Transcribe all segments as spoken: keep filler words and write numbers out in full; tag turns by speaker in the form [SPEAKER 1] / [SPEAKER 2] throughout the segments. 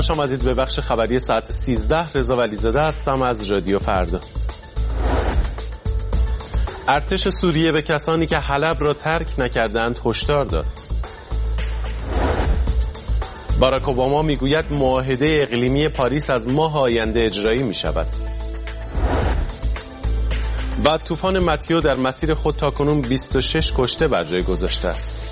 [SPEAKER 1] خوش آمدید به بخش خبری ساعت سیزده. رضا ولیزاده هستم از رادیو فردا. ارتش سوریه به کسانی که حلب را ترک نکردند هشدار داد. باراک اوباما میگوید معاهده اقلیمی پاریس از ماه آینده اجرایی می شود. و طوفان متیو در مسیر خود تاکنون بیست و شش کشته بر جای گذاشته است.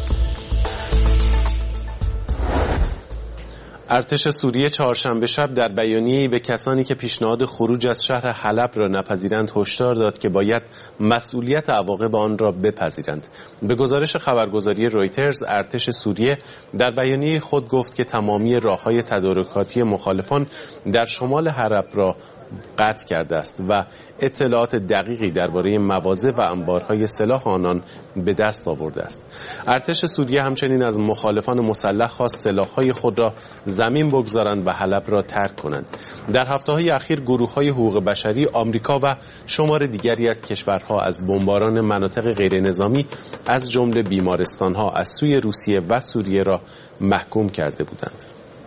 [SPEAKER 1] ارتش سوریه چهارشنبه شب در بیانیه‌ای به کسانی که پیشنهاد خروج از شهر حلب را نپذیرند هشدار داد که باید مسئولیت عواقب آن را بپذیرند. به گزارش خبرگزاری رویترز، ارتش سوریه در بیانیه خود گفت که تمامی راه‌های تدارکاتی مخالفان در شمال حلب را قطع کرده است و اطلاعات دقیقی درباره مواضع و انبارهای سلاح آنان به دست آورده است. ارتش سوریه همچنین از مخالفان مسلح خواست سلاح‌های خود را زمین بگذارند و حلب را ترک کنند. در هفته‌های اخیر گروه‌های حقوق بشری، آمریکا و شمار دیگری از کشورها از بمباران مناطق غیرنظامی از جمله بیمارستان‌ها از سوی روسیه و سوریه را محکوم کرده بودند.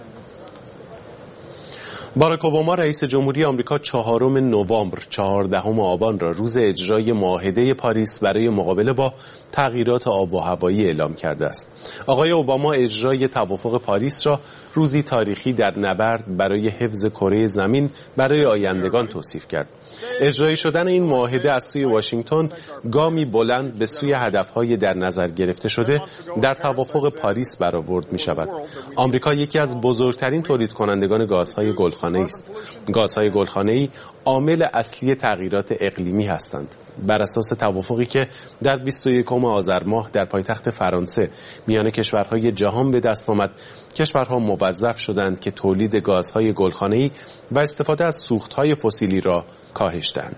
[SPEAKER 1] باراک اوباما رئیس جمهوری آمریکا چهارم نوامبر چهاردهم آبان را روز اجرای معاهده پاریس برای مقابله با تغییرات آب و هوایی اعلام کرده است. آقای اوباما اجرای توافق پاریس را روزی تاریخی در نبرد برای حفظ کره زمین برای آیندگان توصیف کرد. اجرایی شدن این معاهده از سوی واشنگتن گامی بلند به سوی هدفهای در نظر گرفته شده در توافق پاریس برآورد می شود. آمریکا یکی از بزرگترین تولید کنندگان گازهای گلخانه‌ای است. گازهای گلخانه‌ای عامل اصلی تغییرات اقلیمی هستند. بر اساس توافقی که در بیست و یکم آذر ماه در پایتخت فرانسه میان کشورهای جهان به دست آمد، کشورها موظف شدند که تولید گازهای گلخانه‌ای و استفاده از سوختهای فسیلی را کاهش دهند.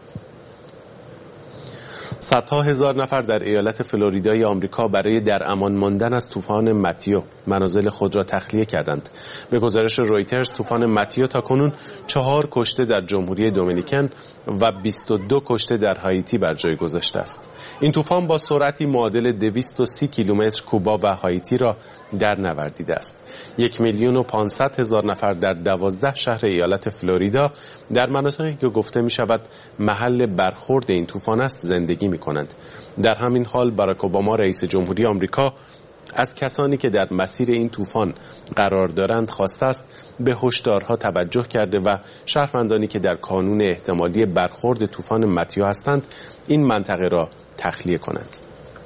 [SPEAKER 1] صدها هزار نفر در ایالت فلوریدای آمریکا برای در امان ماندن از طوفان متیو منازل خود را تخلیه کردند. به گزارش رویترز، طوفان متیو تاکنون چهار کشته در جمهوری دومینیکن و بیست و دو کشته در هایتی بر جای گذاشته است. این طوفان با سرعتی معادل دویست و سی کیلومتر کوبا و هایتی را در نوردیده است. یک میلیون و پانصد هزار نفر در دوازده شهر ایالت فلوریدا در مناطقی که گفته می شود محل برخورد این طوفان است زندگی می کنند. در همین حال باراک اوباما رئیس جمهوری آمریکا از کسانی که در مسیر این طوفان قرار دارند خواسته است به هشدارها توجه کرده و شهروندانی که در کانون احتمالی برخورد طوفان متیو هستند این منطقه را تخلیه کنند.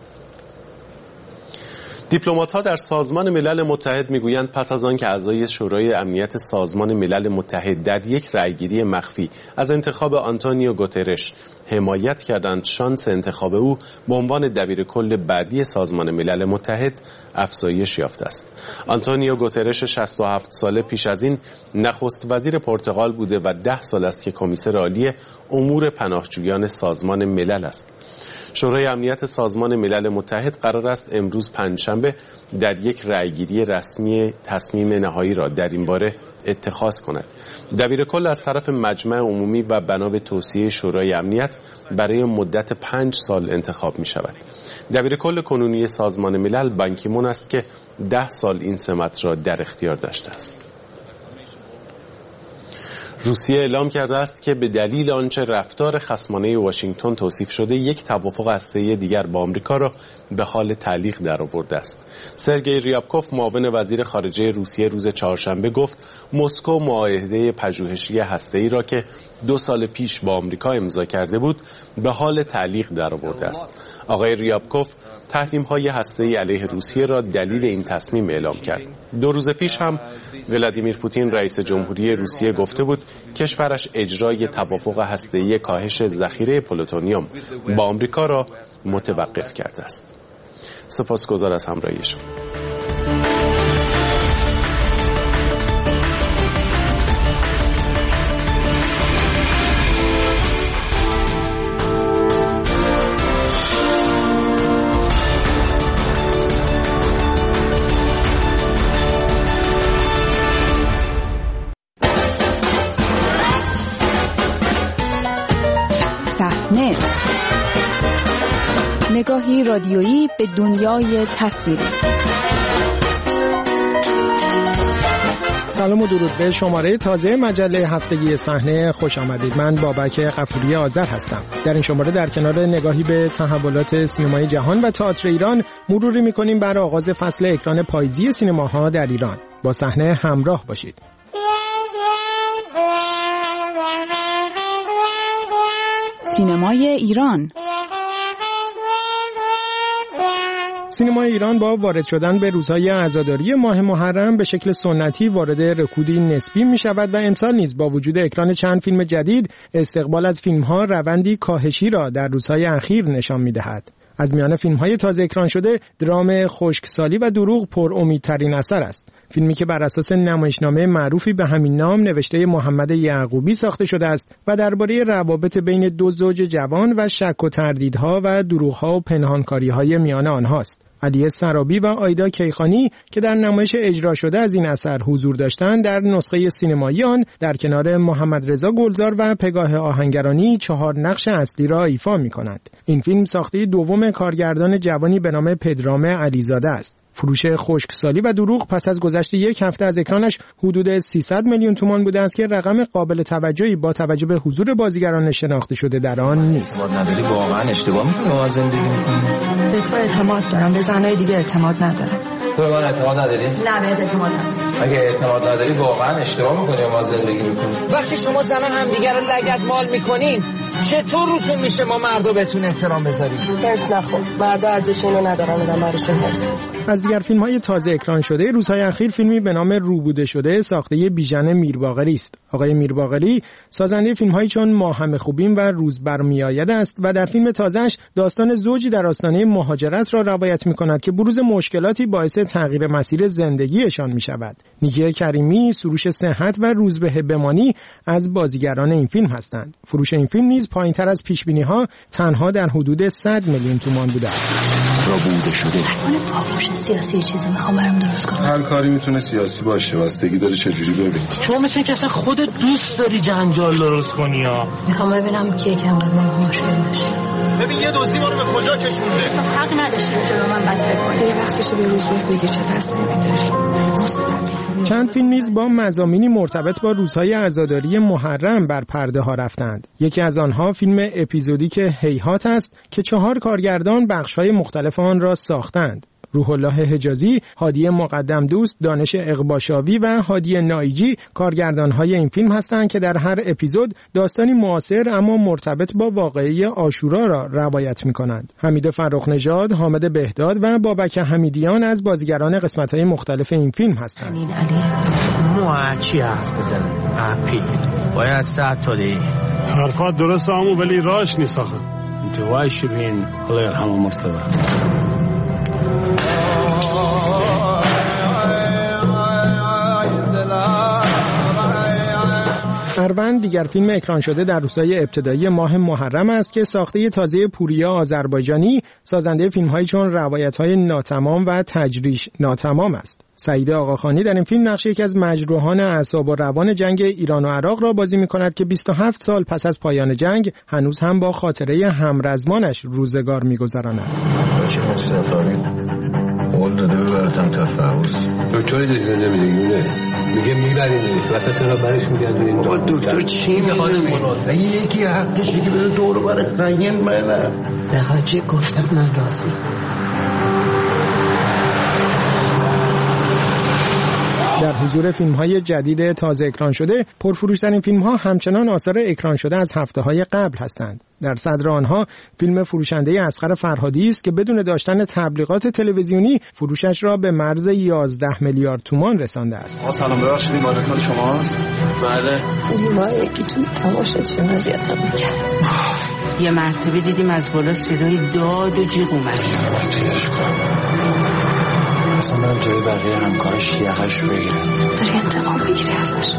[SPEAKER 1] دیپلمات‌ها در سازمان ملل متحد میگویند پس از آن که اعضای شورای امنیت سازمان ملل متحد در یک رأیگیری مخفی از انتخاب آنتونیو گوترش حمایت کردند، شانس انتخاب او به عنوان دبیرکل بعدی سازمان ملل متحد افزایش یافته است. آنتونیو گوترش شصت و هفت ساله پیش از این نخست وزیر پرتغال بوده و ده سال است که کمیسر عالی امور پناهجویان سازمان ملل است. شورای امنیت سازمان ملل متحد قرار است امروز پنجشنبه در یک رأیگیری رسمی تصمیم نهایی را در این باره اتخاذ کند. دبیرکل از طرف مجمع عمومی و بنا به توصیه شورای امنیت برای مدت پنج سال انتخاب می شود. دبیرکل کنونی سازمان ملل بان کی مون است که ده سال این سمت را در اختیار داشته است. روسیه اعلام کرده است که به دلیل آنچه رفتار خصمانه واشنگتن توصیف شده یک توافق هسته‌ای دیگر با آمریکا را به حال تعلیق درآورده است. سرگئی ریابکوف معاون وزیر خارجه روسیه روز چهارشنبه گفت مسکو معاهده پژوهشی هسته‌ای را که دو سال پیش با آمریکا امضا کرده بود به حال تعلیق درآورده است. آقای ریابکوف تحریم‌های هسته‌ای علیه روسیه را دلیل این تصمیم اعلام کرد. دو روز پیش هم ولادیمیر پوتین رئیس جمهوری روسیه گفته بود کشورش اجرای توافق هسته‌ای کاهش ذخیره پلوتونیوم با آمریکا را متوقف کرده است. سپاسگزار از همراهی شما.
[SPEAKER 2] نگاهی رادیویی به دنیای تصویری.
[SPEAKER 3] سلام و درود به شماره تازه مجله هفتگی صحنه خوش آمدید. من بابک غفوری آذر هستم. در این شماره در کنار نگاهی به تحولات سینمای جهان و تئاتر ایران مروری می‌کنیم بر آغاز فصل اکران پاییزی سینماها در ایران. با صحنه همراه باشید.
[SPEAKER 2] سینمای ایران.
[SPEAKER 3] سینمای ایران با وارد شدن به روزهای عزاداری ماه محرم به شکل سنتی وارد رکودی نسبی می شود و امسال نیز با وجود اکران چند فیلم جدید استقبال از فیلم‌ها روندی کاهشی را در روزهای اخیر نشان می دهد. از میان فیلم‌های تازه اکران شده درام خشکسالی و دروغ پر امیدترین اثر است. فیلمی که بر اساس نمایشنامه معروفی به همین نام نوشته محمد یعقوبی ساخته شده است و درباره روابط بین دو زوج جوان و شک و تردیدها و دروغ‌ها و پنهانکاری‌های میان آنهاست. علی سرابی و آیدا کیخانی که در نمایش اجرا شده از این اثر حضور داشتند در نسخه سینمایی آن در کنار محمد رضا گلزار و پگاه آهنگرانی چهار نقش اصلی را ایفا می‌کنند. این فیلم ساخته دوم کارگردان جوانی به نام پدرام علیزاده است. فروش خشکسالی و دروغ پس از گذشت یک هفته از اکرانش حدود سیصد میلیون تومان بوده است که رقم قابل توجهی با توجه به حضور بازیگران شناخته شده در آن نیست.
[SPEAKER 4] نداری واقعا اشتباه می‌کنی با زندگی می‌کنی.
[SPEAKER 5] به تو اعتماد دارم، به زنای دیگه اعتماد ندارم.
[SPEAKER 4] تو به من اعتماد نداری؟
[SPEAKER 5] نه بهت اعتماد ندارم.
[SPEAKER 4] اگه اعتماد نداری واقعا اشتباه می‌کنی با زندگی می‌کنی.
[SPEAKER 6] وقتی شما زنان همدیگه رو لگدمال می‌کنین چطور روتون میشه ما مردو بهتون احترام بذاریم؟
[SPEAKER 5] هرس نخو. مردا ارزش اینو ندارن، آدم براشون هرس.
[SPEAKER 3] از دیگر فیلم‌های تازه اکران شده روزهای اخیر فیلمی به نام روبوده شده ساخته بیژن میرباقری است. آقای میرباقری سازنده فیلم‌هایی چون ما همه خوبیم و روز برمیآید است و در فیلم تازه‌اش داستان زوجی در آستانه مهاجرت را روایت می‌کند که بروز مشکلاتی باعث تغییر مسیر زندگیشان می‌شود. نیکی کریمی، سروش صحت و روزبه بمانی از بازیگران این فیلم هستند. فروش این فیلم نیز پایین‌تر از پیش‌بینی‌ها تنها در حدود صد میلیون تومان بوده است.
[SPEAKER 7] روبوده شده.
[SPEAKER 8] من پاپوش سیاسی چیزی میخوام برام درست کنم.
[SPEAKER 7] هر کاری میتونه سیاسی باشه، بستگی داره چه جوری ببینی.
[SPEAKER 6] شما مثل اینکه اصلا خودت دوست داری جنجال درست کنی ها.
[SPEAKER 8] میخوام ببینم کی کم با ما مشکل داشت.
[SPEAKER 7] ببین یه دوستی ما رو به کجا کشونده.
[SPEAKER 8] حق نداشتی جلو من بد فکر کنی.
[SPEAKER 5] یه وقتشه به روزبه بگی چه تصمیمی داری. مستقیم.
[SPEAKER 3] چند فیلم نیز با مضامینی مرتبط با روزهای عزاداری محرم بر پرده ها رفتند. یکی از آنها فیلم اپیزودیک هیهات است که چهار کارگردان بخش‌های مختلف آن را ساختند. روح الله حجازی، هادی مقدم دوست، دانش اقباشاوی و هادی نایجی کارگردان‌های این فیلم هستند که در هر اپیزود داستانی معاصر اما مرتبط با واقعه عاشورا را روایت می‌کنند. حمید فرخ‌نژاد، حامد بهداد و بابک حمیدیان از بازیگران قسمت‌های مختلف این فیلم هستند.
[SPEAKER 6] این علی ما چی حرف بزنیم؟ اپی باید ساعت تالی
[SPEAKER 9] حرفات درست همون ولی راش نیست آخه.
[SPEAKER 6] انتوای شبین الله یرحمه مرتضی.
[SPEAKER 3] اروند دیگر فیلم اکران شده در روزهای ابتدایی ماه محرم است که ساخته تازه پوریا آذربایجانی سازنده فیلم‌هایی چون روایت‌های ناتمام و تجریش ناتمام است. سعید آقاخانی در این فیلم نقش یکی از مجروحان اعصاب و روان جنگ ایران و عراق را بازی می‌کند که بیست و هفت سال پس از پایان جنگ هنوز هم با خاطره همرزمانش روزگار می‌گذراند.
[SPEAKER 7] چه مصرفاری؟ قول داده ببرتم تفاوض. دکتر اجازه نمیده یونس. میگه میبرینش وسط را برش میگردونین. بابا دکتر چی میخواد مناسبه یکی حقشه که بره دور بره خنگن منم.
[SPEAKER 8] به حاجی گفتم من راضی.
[SPEAKER 3] در حضور فیلم‌های جدید تازه اکران شده، پرفروش‌ترین فیلم‌ها همچنان آثار اکران شده از هفته‌های قبل هستند. در صدر آنها فیلم فروشنده اصغر فرهادی است که بدون داشتن تبلیغات تلویزیونی فروشش را به مرز یازده میلیارد تومان رسانده است.
[SPEAKER 7] آقا سلام، ببخشید این مال شماست؟
[SPEAKER 8] بله. ما یکیتون تماشاچی اذیتم می‌کرد. یه مرتبه دیدیم از بالا صدای داد و جیغ اومد.
[SPEAKER 7] اصلا من جای بقیه همکارش یقش بگیرم.
[SPEAKER 8] داری انتقام بگیری ازش.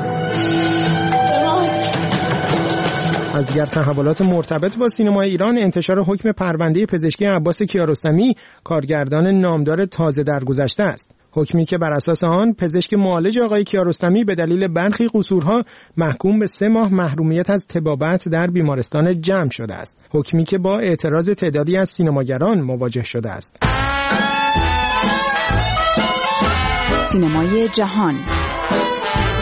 [SPEAKER 3] از دیگر تحولات مرتبط با سینمای ایران انتشار حکم پرونده پزشکی عباس کیارستمی کارگردان نامدار تازه درگذشته است. حکمی که بر اساس آن پزشک معالج آقای کیارستمی به دلیل برخی قصورها محکوم به سه ماه محرومیت از طبابت در بیمارستان جمع شده است. حکمی که با اعتراض تعدادی از سینماگران مواجه شده است.
[SPEAKER 2] سینمای جهان.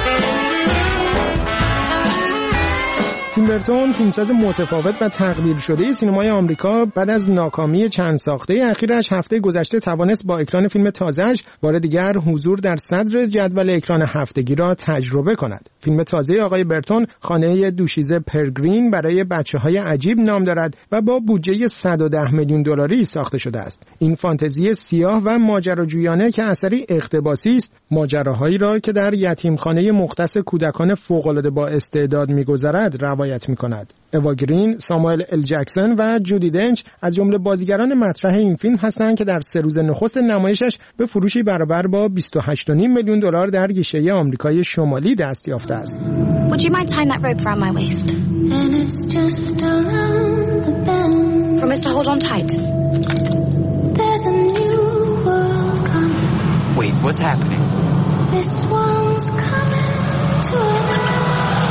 [SPEAKER 3] برتون، فیلمساز متفاوت و تقدیر شده سینمای آمریکا، بعد از ناکامی چند ساخته اخیرش هفته گذشته توانست با اکران فیلم تازه‌اش بار دیگر حضور در صدر جدول اکران هفتگی را تجربه کند. فیلم تازه آقای برتون خانه دوشیزه پرگرین برای بچه‌های عجیب نام دارد و با بودجه صد و ده میلیون دلاری ساخته شده است. این فانتزی سیاه و ماجراجویانه که اثری اقتباسی است، ماجراهایی را که در یتیمخانه مختص کودکان فوق‌العاده با استعداد می‌گذرد روایت می‌کند. اوا گرین، ساموئل ال جکسون و جودی دنچ از جمله بازیگران مطرح این فیلم هستند که در سه روز نخست نمایشش به فروشی برابر با بیست و هشت و نیم میلیون دلار در گیشه آمریکای شمالی دست یافته است.
[SPEAKER 10] Would you mind tying that rope around my waist? And it's just around the bend. Promise to hold on tight. There's a new world coming.
[SPEAKER 6] Wait, what's happening?
[SPEAKER 10] This one's coming to an end.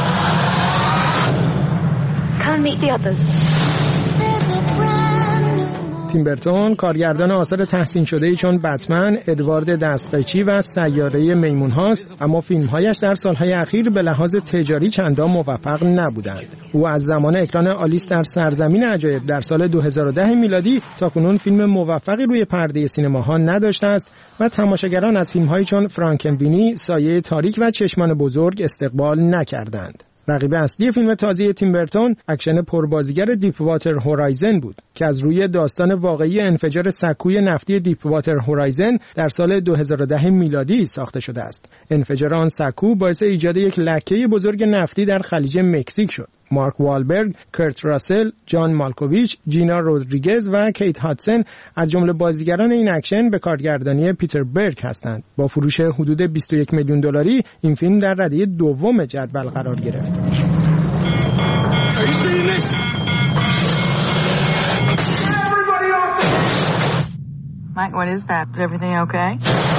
[SPEAKER 10] Come meet the others. There's a brand new.
[SPEAKER 3] تیم برتون کارگردان آثار تحسین شده‌ای چون بتمن، ادوارد دستقیچی و سیاره میمون هاست، اما فیلم‌هایش در سالهای اخیر به لحاظ تجاری چندان موفق نبودند. او از زمان اکران آلیس در سرزمین عجایب در سال دو هزار و ده میلادی تا کنون فیلم موفقی روی پرده سینماها نداشته است و تماشاگران از فیلم‌هایی چون فرانکنوینی، سایه تاریک و چشمان بزرگ استقبال نکردند. رقیب اصلی فیلم تازه تیم برتون اکشن پربازیگر دیپ واتر هورایزن بود که از روی داستان واقعی انفجار سکوی نفتی دیپ واتر هورایزن در سال دو هزار و ده میلادی ساخته شده است. انفجار آن سکو باعث ایجاد یک لکه بزرگ نفتی در خلیج مکزیک شد. مارک والبرگ، کرت راسل، جان مالکوویچ، جینا رودریگز و کیت هادسن از جمله بازیگران این اکشن به کارگردانی پیتر برگ هستند. با فروش حدود بیست و یک میلیون دلاری این فیلم در رده دوم جدول قرار گرفت.
[SPEAKER 5] Mike, what is that? Is everything okay?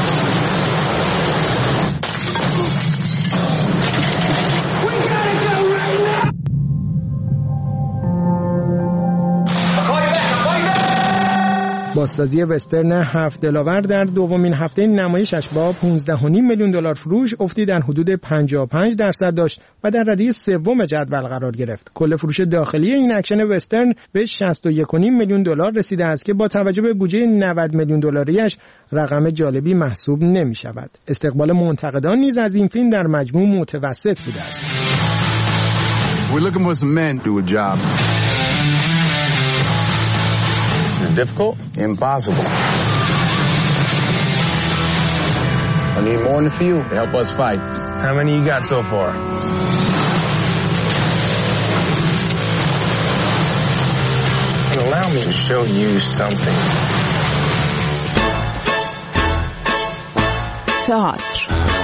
[SPEAKER 3] بازسازی وسترن هفت دلاور در دومین هفته نمایشش با پانزده و نیم میلیون دلار فروش افتی در حدود پنجاه و پنج درصد داشت و در رده سوم جدول قرار گرفت. کل فروش داخلی این اکشن وسترن به شصت و یک و نیم میلیون دلار رسیده است که با توجه به بودجه نود میلیون دلاریش رقم جالبی محسوب نمی شود. استقبال منتقدان نیز از این فیلم در مجموع متوسط بوده است.
[SPEAKER 11] We're looking for some men to do a job. Difficult? Impossible. I need more than a few to help us fight.
[SPEAKER 12] How many you got so far? Allow me to show you something.
[SPEAKER 2] تئاتر.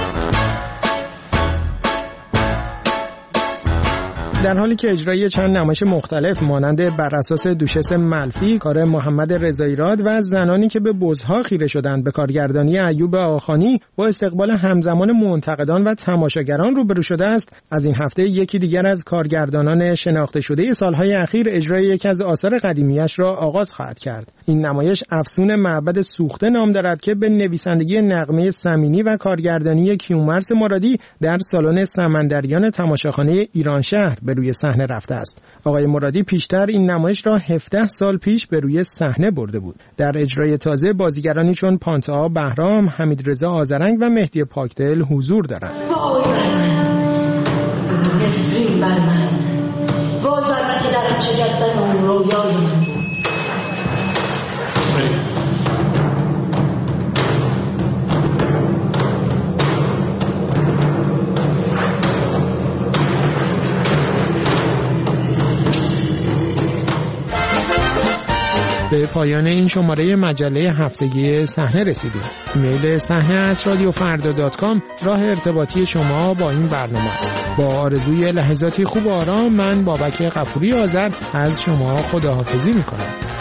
[SPEAKER 3] در حالی که اجرای چند نمایش مختلف مانند بر اساس دوشس ملفی کار محمد رضایی‌راد و زنانی که به بزها خیره شدند به کارگردانی ایوب آخانی با استقبال همزمان منتقدان و تماشاگران روبرو شده است، از این هفته یکی دیگر از کارگردانان شناخته شده سالهای اخیر اجرای یکی از آثار قدیمیش را آغاز خواهد کرد. این نمایش افسون معبد سوخته نام دارد که به نویسندگی نغمه سمینی و کارگردانی کیومرث مرادی در سالن سمندریان تماشاخانه ایران شهر به روی صحنه رفته است. آقای مرادی پیشتر این نمایش را هفده سال پیش به روی صحنه برده بود. در اجرای تازه بازیگرانی چون پانتا بهرام، حمیدرضا آذرنگ و مهدی پاکدل حضور دارند.
[SPEAKER 13] نفرین بر من، وای بر من که در شکستن اون رویای من.
[SPEAKER 3] به پایان این شماره مجله هفتگی صحنه رسیدیم. ایمیل صحنه ات رادیو فردا دات کام راه ارتباطی شما با این برنامه است. با آرزوی لحظاتی خوب و آرام من بابک غفوری آذر از شما خداحافظی می‌کنم.